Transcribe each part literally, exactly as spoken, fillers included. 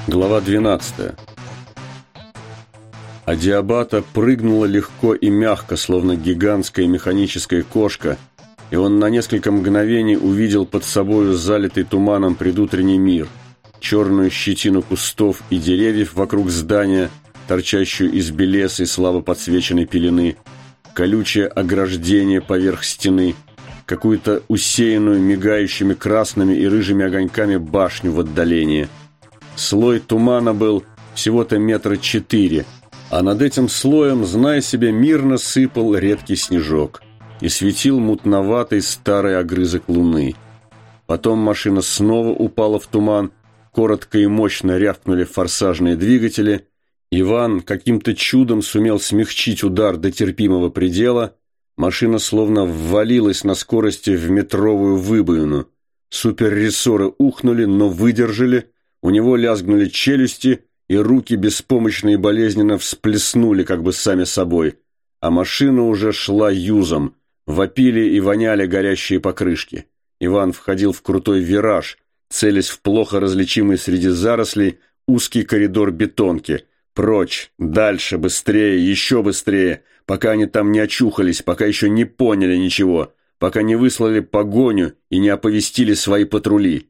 Глава двенадцатая. Адиабата прыгнула легко и мягко, словно гигантская механическая кошка, и он на несколько мгновений увидел под собою залитый туманом предутренний мир, черную щетину кустов и деревьев вокруг здания, торчащую из белесой слабо подсвеченной пелены, колючее ограждение поверх стены, какую-то усеянную мигающими красными и рыжими огоньками башню в отдалении. Слой тумана был всего-то метра четыре, а над этим слоем, зная себе, мирно сыпал редкий снежок и светил мутноватый старый огрызок луны. Потом машина снова упала в туман, коротко и мощно рявкнули форсажные двигатели. Иван каким-то чудом сумел смягчить удар до терпимого предела. Машина словно ввалилась на скорости в метровую выбоину. Суперрессоры ухнули, но выдержали. У него лязгнули челюсти, и руки беспомощно и болезненно всплеснули как бы сами собой. А машина уже шла юзом. Вопили и воняли горящие покрышки. Иван входил в крутой вираж, целясь в плохо различимый среди зарослей узкий коридор бетонки. Прочь, дальше, быстрее, еще быстрее, пока они там не очухались, пока еще не поняли ничего, пока не выслали погоню и не оповестили свои патрули.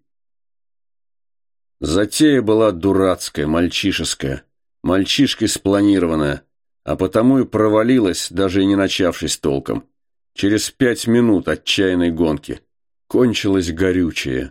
Затея была дурацкая, мальчишеская, мальчишкой спланированная, а потому и провалилась, даже и не начавшись толком. Через пять минут отчаянной гонки кончилось горючее.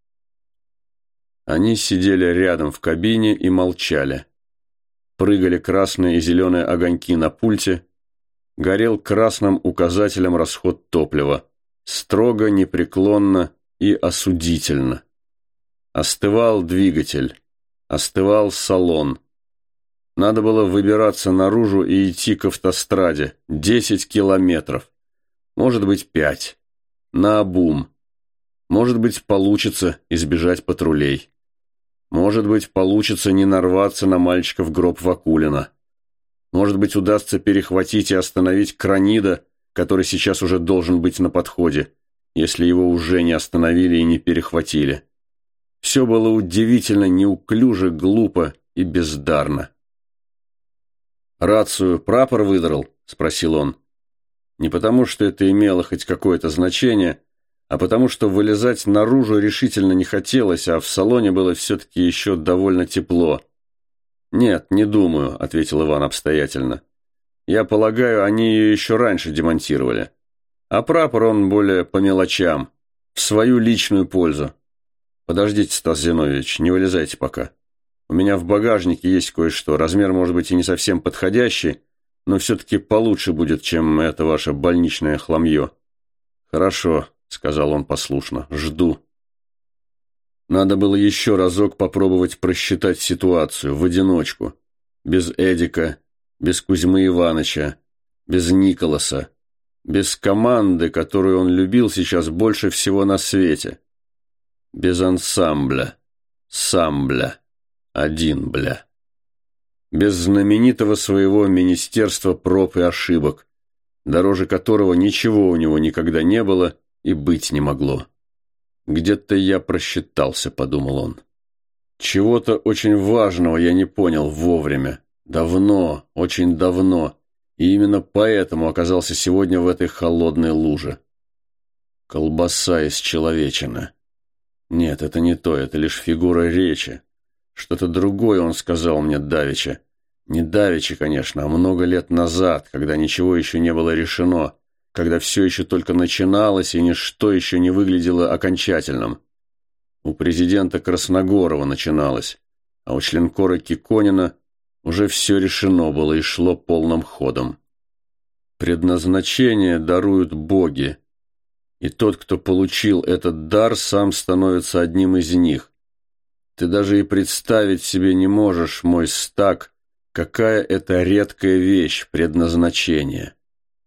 Они сидели рядом в кабине и молчали. Прыгали красные и зеленые огоньки на пульте, горел красным указателем расход топлива, строго, непреклонно и осудительно. Остывал двигатель, остывал салон. Надо было выбираться наружу и идти к автостраде. Десять километров. Может быть, пять. Наобум. Может быть, получится избежать патрулей. Может быть, получится не нарваться на мальчиков гроб Вакулина. Может быть, удастся перехватить и остановить Кранида, который сейчас уже должен быть на подходе, если его уже не остановили и не перехватили. Все было удивительно неуклюже, глупо и бездарно. «Рацию прапор выдрал?» – спросил он. Не потому, что это имело хоть какое-то значение, а потому, что вылезать наружу решительно не хотелось, а в салоне было все-таки еще довольно тепло. «Нет, не думаю», – ответил Иван обстоятельно. «Я полагаю, они ее еще раньше демонтировали. А прапор он более по мелочам, в свою личную пользу. Подождите, Стас Зиновьевич, не вылезайте пока. У меня в багажнике есть кое-что. Размер, может быть, и не совсем подходящий, но все-таки получше будет, чем это ваше больничное хламье». «Хорошо», — сказал он послушно, — «жду». Надо было еще разок попробовать просчитать ситуацию в одиночку. Без Эдика, без Кузьмы Иваныча, без Николаса, без команды, которую он любил сейчас больше всего на свете. Без ансамбля, самбля, один бля. Без знаменитого своего министерства проб и ошибок, дороже которого ничего у него никогда не было и быть не могло. «Где-то я просчитался», — подумал он. «Чего-то очень важного я не понял вовремя. Давно, очень давно, и именно поэтому оказался сегодня в этой холодной луже. Колбаса из человечины. Нет, это не то, это лишь фигура речи. Что-то другое он сказал мне давеча. Не давеча, конечно, а много лет назад, когда ничего еще не было решено, когда все еще только начиналось и ничто еще не выглядело окончательным. У президента Красногорова начиналось, а у членкора Киконина уже все решено было и шло полным ходом. Предназначение даруют боги, и тот, кто получил этот дар, сам становится одним из них. Ты даже и представить себе не можешь, мой стак, какая это редкая вещь, предназначение.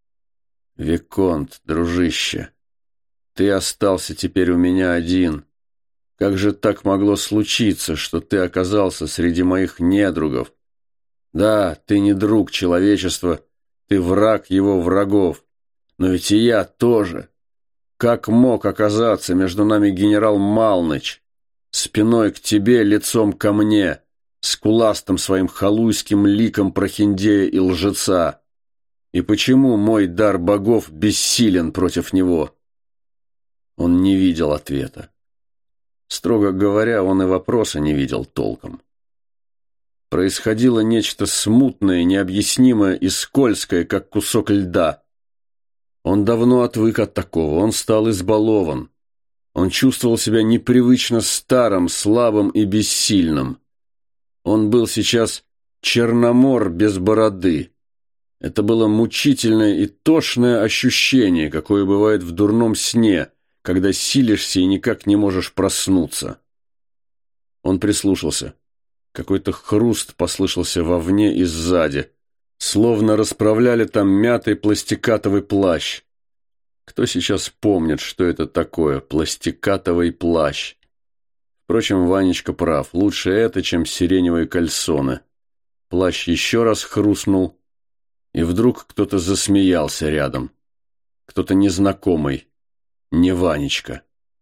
Виконт, дружище, ты остался теперь у меня один. Как же так могло случиться, что ты оказался среди моих недругов? Да, ты не друг человечества, ты враг его врагов, но ведь и я тоже. Как мог оказаться между нами генерал Малныч, спиной к тебе, лицом ко мне, скуластым своим халуйским ликом прохиндея и лжеца? И почему мой дар богов бессилен против него? Он не видел ответа. Строго говоря, он и вопроса не видел толком. Происходило нечто смутное, необъяснимое и скользкое, как кусок льда. Он давно отвык от такого, он стал избалован. Он чувствовал себя непривычно старым, слабым и бессильным. Он был сейчас черномор без бороды. Это было мучительное и тошное ощущение, какое бывает в дурном сне, когда силишься и никак не можешь проснуться. Он прислушался. Какой-то хруст послышался вовне и сзади, словно расправляли там мятый пластикатовый плащ. Кто сейчас помнит, что это такое пластикатовый плащ? Впрочем, Ванечка прав, лучше это, чем сиреневые кальсоны. Плащ еще раз хрустнул, и вдруг кто-то засмеялся рядом. Кто-то незнакомый, не Ванечка.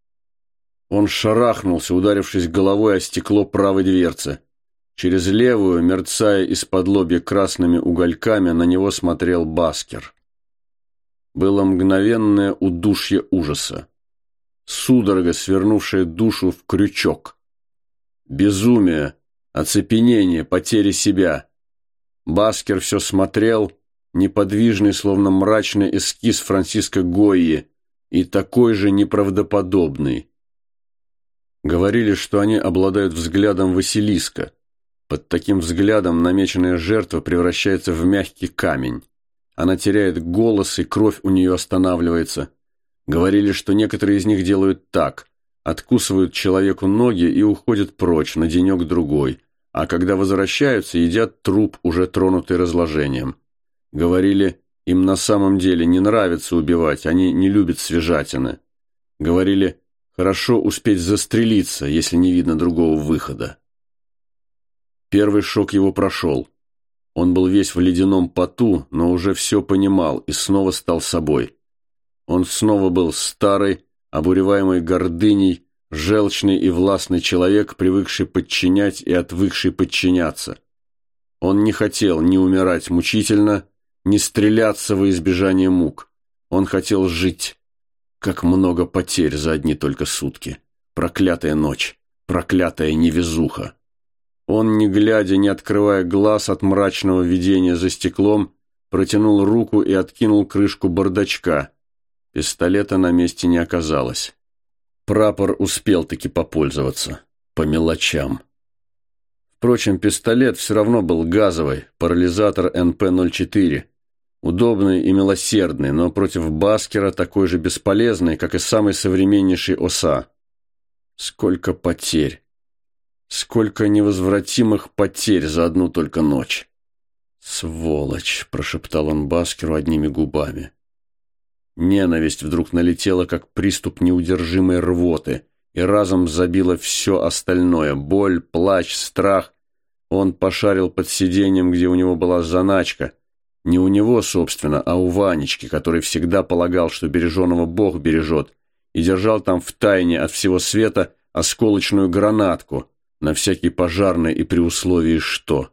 Он шарахнулся, ударившись головой о стекло правой дверцы. Через левую, мерцая из-подлобья красными угольками, на него смотрел Баскер. Было мгновенное удушье ужаса. Судорога, свернувшая душу в крючок. Безумие, оцепенение, потеря себя. Баскер все смотрел, неподвижный, словно мрачный эскиз Франциско Гойи, и такой же неправдоподобный. Говорили, что они обладают взглядом Василиска. Под таким взглядом намеченная жертва превращается в мягкий камень. Она теряет голос, и кровь у нее останавливается. Говорили, что некоторые из них делают так: откусывают человеку ноги и уходят прочь на денек-другой, а когда возвращаются, едят труп, уже тронутый разложением. Говорили, им на самом деле не нравится убивать, они не любят свежатины. Говорили, хорошо успеть застрелиться, если не видно другого выхода. Первый шок его прошел. Он был весь в ледяном поту, но уже все понимал и снова стал собой. Он снова был старый, обуреваемый гордыней, желчный и властный человек, привыкший подчинять и отвыкший подчиняться. Он не хотел ни умирать мучительно, ни стреляться во избежание мук. Он хотел жить. Как много потерь за одни только сутки. Проклятая ночь, проклятая невезуха. Он, не глядя, не открывая глаз от мрачного видения за стеклом, протянул руку и откинул крышку бардачка. Пистолета на месте не оказалось. Прапор успел-таки попользоваться. По мелочам. Впрочем, пистолет все равно был газовый, парализатор эн пэ ноль четыре. Удобный и милосердный, но против Баскера такой же бесполезный, как и самый современнейший ОСА. Сколько потерь. Сколько невозвратимых потерь за одну только ночь. «Сволочь!» – прошептал он Баскеру одними губами. Ненависть вдруг налетела, как приступ неудержимой рвоты, и разом забила все остальное – боль, плач, страх. Он пошарил под сиденьем, где у него была заначка. Не у него, собственно, а у Ванечки, который всегда полагал, что береженого Бог бережет, и держал там втайне от всего света осколочную гранатку, на всякий пожарный и при условии что.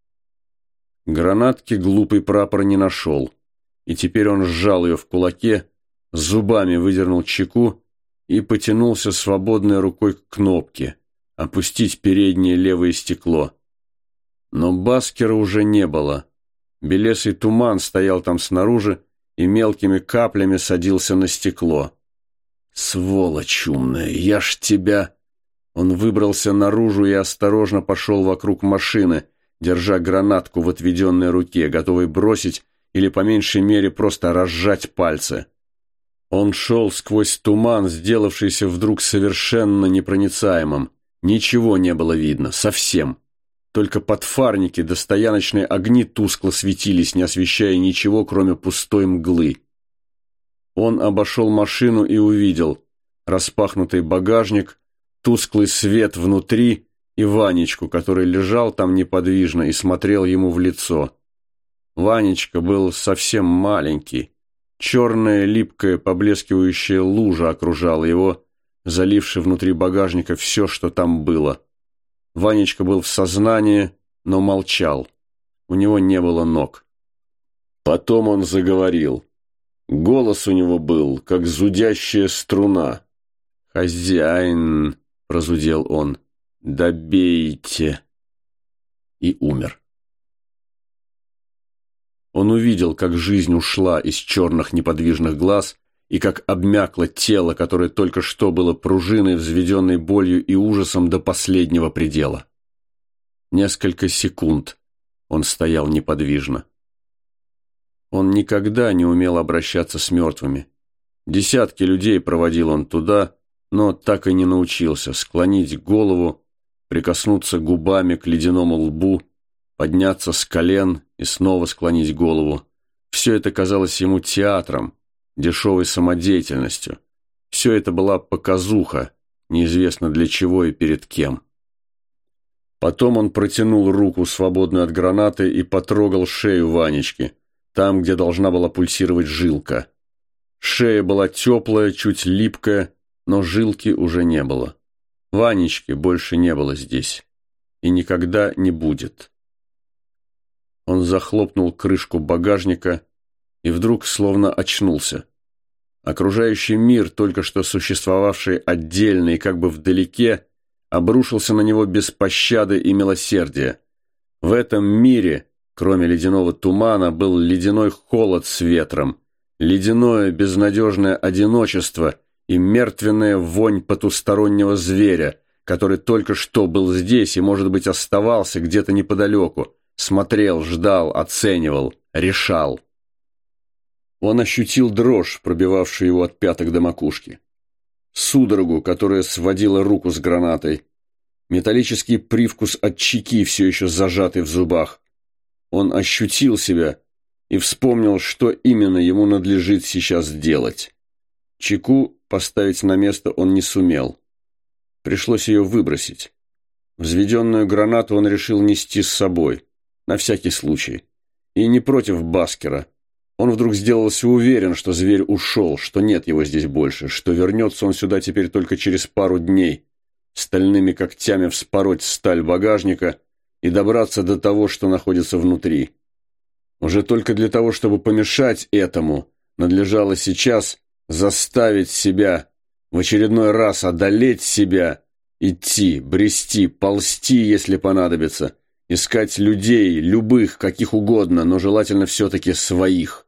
Гранатки глупый прапор не нашел, и теперь он сжал ее в кулаке, зубами выдернул чеку и потянулся свободной рукой к кнопке, опустить переднее левое стекло. Но Баскера уже не было. Белесый туман стоял там снаружи и мелкими каплями садился на стекло. «Сволочь умная, я ж тебя...» Он выбрался наружу и осторожно пошел вокруг машины, держа гранатку в отведенной руке, готовый бросить или, по меньшей мере, просто разжать пальцы. Он шел сквозь туман, сделавшийся вдруг совершенно непроницаемым. Ничего не было видно, совсем. Только подфарники да стояночные огни тускло светились, не освещая ничего, кроме пустой мглы. Он обошел машину и увидел распахнутый багажник, тусклый свет внутри и Ванечку, который лежал там неподвижно и смотрел ему в лицо. Ванечка был совсем маленький. Черная, липкая, поблескивающая лужа окружала его, залившая внутри багажника все, что там было. Ванечка был в сознании, но молчал. У него не было ног. Потом он заговорил. Голос у него был, как зудящая струна. «Хозяин», — прозудел он, — «добейте». И умер. Он увидел, как жизнь ушла из черных неподвижных глаз и как обмякло тело, которое только что было пружиной, взведенной болью и ужасом до последнего предела. Несколько секунд он стоял неподвижно. Он никогда не умел обращаться с мертвыми. Десятки людей проводил он туда, но так и не научился склонить голову, прикоснуться губами к ледяному лбу, подняться с колен и снова склонить голову. Все это казалось ему театром, дешевой самодеятельностью. Все это была показуха, неизвестно для чего и перед кем. Потом он протянул руку, свободную от гранаты, и потрогал шею Ванечки, там, где должна была пульсировать жилка. Шея была теплая, чуть липкая, но жилки уже не было. Ванечки больше не было здесь. И никогда не будет. Он захлопнул крышку багажника и вдруг словно очнулся. Окружающий мир, только что существовавший отдельно и как бы вдалеке, обрушился на него без пощады и милосердия. В этом мире, кроме ледяного тумана, был ледяной холод с ветром, ледяное безнадежное одиночество и мертвенная вонь потустороннего зверя, который только что был здесь и, может быть, оставался где-то неподалеку, смотрел, ждал, оценивал, решал. Он ощутил дрожь, пробивавшую его от пяток до макушки, судорогу, которая сводила руку с гранатой, металлический привкус от чеки, все еще зажатый в зубах. Он ощутил себя и вспомнил, что именно ему надлежит сейчас делать. Чеку поставить на место он не сумел. Пришлось ее выбросить. Взведенную гранату он решил нести с собой, на всякий случай. И не против Баскера. Он вдруг сделался уверен, что зверь ушел, что нет его здесь больше, что вернется он сюда теперь только через пару дней, стальными когтями вспороть сталь багажника и добраться до того, что находится внутри. Уже только для того, чтобы помешать этому, надлежало сейчас заставить себя, в очередной раз одолеть себя, идти, брести, ползти, если понадобится, искать людей, любых, каких угодно, но желательно все-таки своих.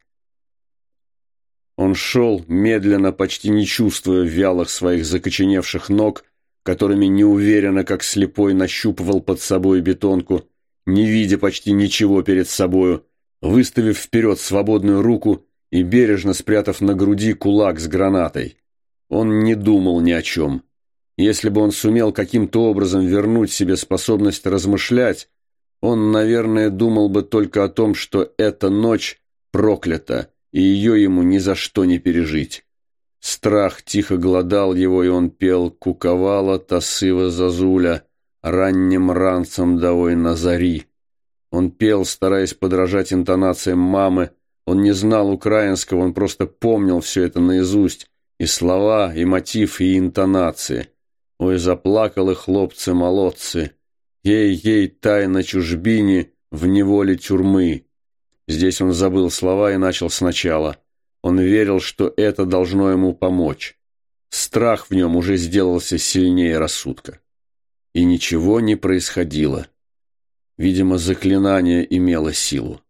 Он шел, медленно, почти не чувствуя вялых своих закоченевших ног, которыми неуверенно, как слепой, нащупывал под собой бетонку, не видя почти ничего перед собою, выставив вперед свободную руку и бережно спрятав на груди кулак с гранатой. Он не думал ни о чем. Если бы он сумел каким-то образом вернуть себе способность размышлять, он, наверное, думал бы только о том, что эта ночь проклята, и ее ему ни за что не пережить. Страх тихо глодал его, и он пел «Куковала та сива зазуля, ранним ранцем давой на зари». Он пел, стараясь подражать интонациям мамы. Он не знал украинского, он просто помнил все это наизусть, и слова, и мотив, и интонации. «Ой, заплакали хлопцы-молодцы, ей-ей, тай на чужбине, в неволе тюрьмы». Здесь он забыл слова и начал сначала. Он верил, что это должно ему помочь. Страх в нем уже сделался сильнее рассудка. И ничего не происходило. Видимо, заклинание имело силу.